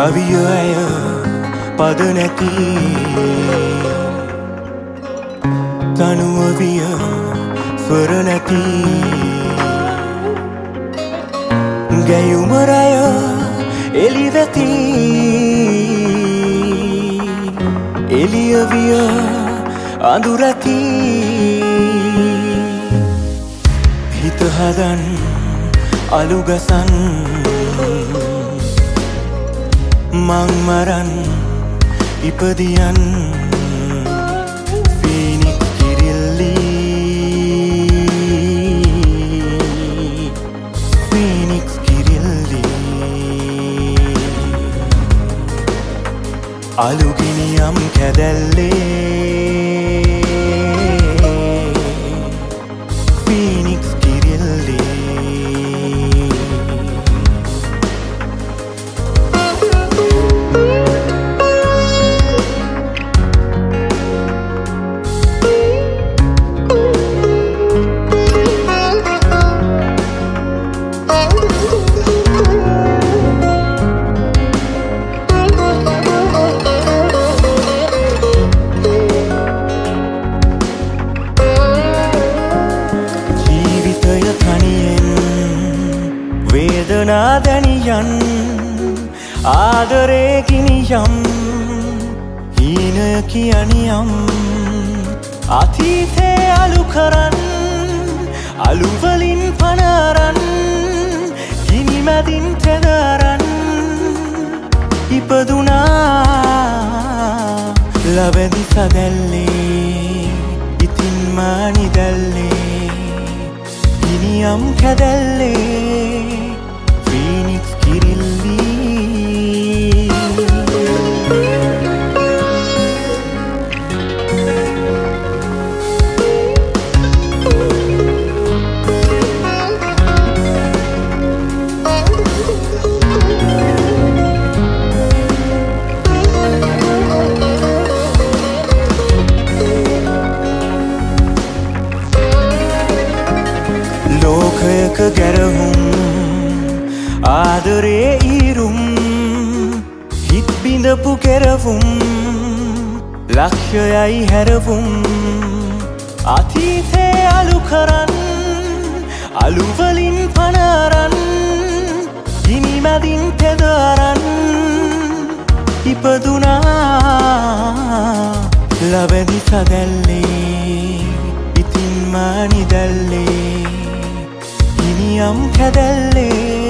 කවිය ඇය පද නැති තනුව විය ස්වර නැති ගැයුමරය එළිවෙති එළිය විය අඳුරැති හිත හදන් අලුගසන් මං මරන් ඉපදියන් ෆීනික්ස් කිරිල්ලි ෆීනික්ස් කිරිල්ලි අලුගිනියම් කැදැල්ලේ ෆීනික්ස් කිරිල්ලි වේදනා දැනියන් ආදරේ ගිනියම් හීනය කියනියම් අතීතේ අලු කරන් අලුවලින් පනරන් ගිනි මැදින් තෙදරන් ඉපදුනා ලබැදි සදැල්ලේ ඉතින් මානි දැල්ලේ ගිනියම් කැදැල්ලේ ෆීනික්ස් කිරිල්ලි ලෝකයක ගැරහුම් ආදරේ ඊරුම් හිත් බිඳපු කෙරවුම් ලක්ෂයයි හැරවුම් අතීතේ අලු කරන් අලුවලින් පනරන් ගිනි මැදින් තෙදරන් ඉපදුනා ලබැදි සදැල්ලේ ඉතින් මානි දැල්ලේ ගිනියම් කැදැල්ලේ